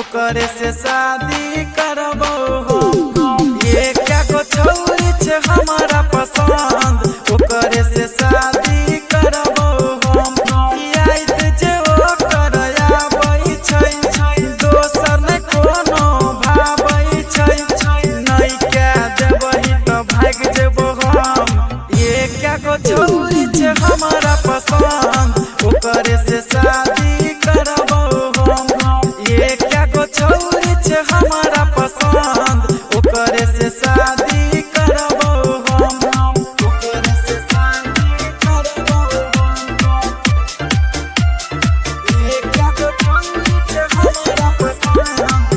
ओकरे से शादी करबो हम। ये क्या को छौरी छे हमारा पसंद, ओकरे से शादी करबो हम। याद जे ओकर आबै छै, दोसर ने कोनो भाबै छै। नहीं क्या देबही त भाग जेबो हम। ये क्या को छौरी छे हमारा पसंद, ओकरे से शादी करबो हम। ये क्या को छौरी छे हमारा पसंद, ओकरे से शादी करबो हम। ओकरे से शादी करबो हम। ये क्या को छौरी छे हमारा पसंद,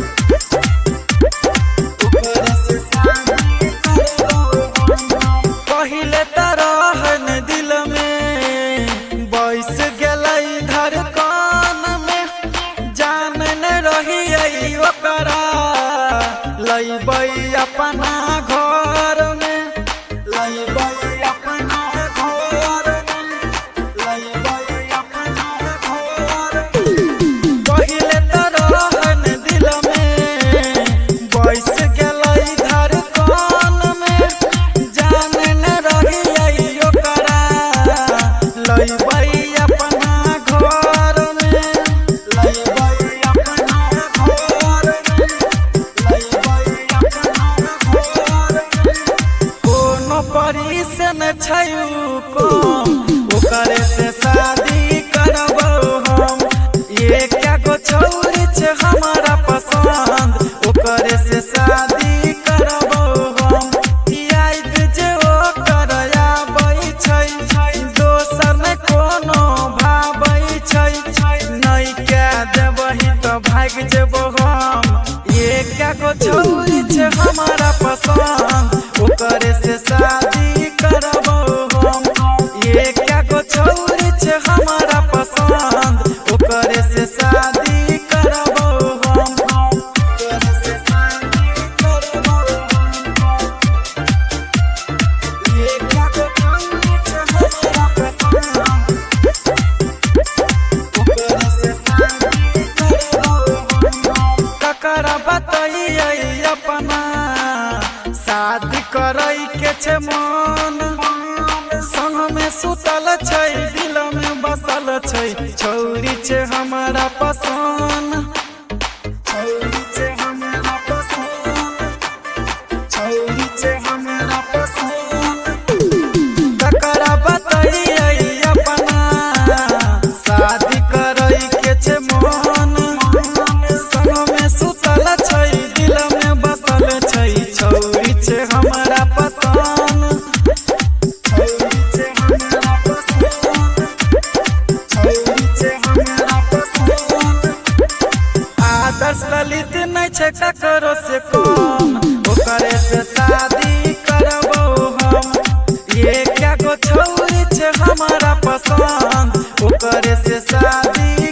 ओकरे से शादी करबो हम। पहिले त रहन दिल में बैस गेलै धड़कन में, जान न रहियै ओकरा लैबै अपना घर में। लैबै अपना घर में, लैबै अपना घर में। पहिले त रहन दिल में बैस गेलै धड़कन में, जान न रहियै ओकरा लैबै अपना घर में। लैबै अपना घर में, लैबै अपना घर में। कोनो परी से न छै कम, ओकरे से शादी करबो हम। ये क्या को छौरी छे हमारा पसंद, ओकरे से शादी करबो हम। याद जे ओकर आबै छै, दोसर ने कोनो भाबै छै। नहीं क्या देबही त भाग जेबो हम। ये क्या को छौरी छे हमारा पसंद, ओकरे से शादी करबो हम। ये क्या को छौरी छे हमारा पसंद, ओकरे से शादी करबो हम। ओकरे से शादी करबो हम। ये क्या को छौरी छे हमारा पसंद, ओकरे से शादी करबो हम। ककरा बतैयै अपना शादी करै के छे मन, संग में सुतल छै दिल में बसल छै। छौरी छे हमारा पसंद, छौरी छे हमारा पसंद, छौरी छे हमारा पसंद। ककरा बतैयै अपना शादी करै के छे मन, संग में सुतल छै दिल में बसल छै। छौरी छे हमारा पसंद, छौरी छे हमारा पसंद, छौरी छे हमारा पसंद। आदर्श ललित नहीं छै ककरो से कम, ओकरे से शादी करबो हम। ये क्या को छौरी छे हमारा पसंद, ओकरे से शादी